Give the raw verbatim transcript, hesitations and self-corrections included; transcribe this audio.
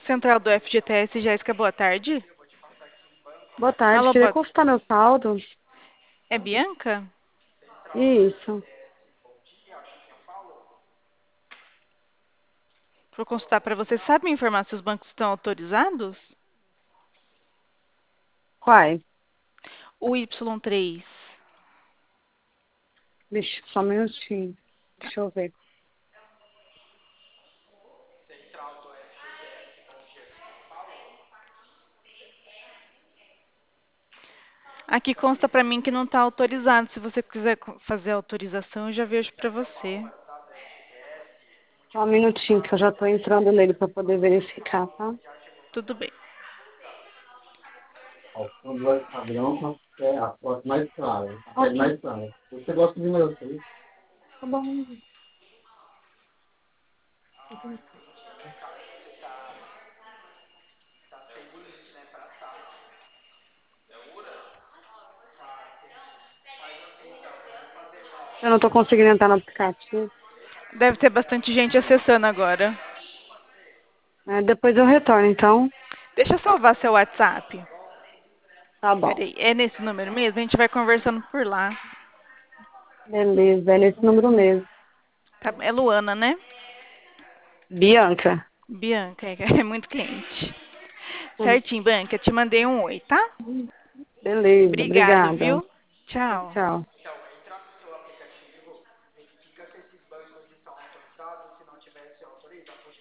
Central do F G T S, Jéssica, boa tarde. Boa tarde, Alô, queria boa... consultar meu saldo. é Bianca? Isso. Vou consultar para você. Sabe me informar se os bancos estão autorizados? Quais? O Y três. Deixa só um minutinho. Deixa eu ver. Aqui consta para mim que não está autorizado. Se você quiser co- fazer a autorização, eu já vejo para você. Só um minutinho que eu já tô entrando nele para poder verificar, tá? Tudo bem. A opção do olho padrão é a foto mais clara. A pele mais clara. Você gosta de meu, sim? Tá bom. Eu não tô conseguindo entrar no aplicativo. Deve ter bastante gente acessando agora. É, depois eu retorno, então. Deixa eu salvar seu WhatsApp. Tá bom. Peraí, é nesse número mesmo? A gente vai conversando por lá. Beleza, é nesse número mesmo. Tá- É Luana, né? Bianca. Bianca, é é muito cliente. Hum. Certinho, Bianca, eu te mandei um oi, tá? Beleza, Obrigado, obrigada. viu? Tchau. Tchau.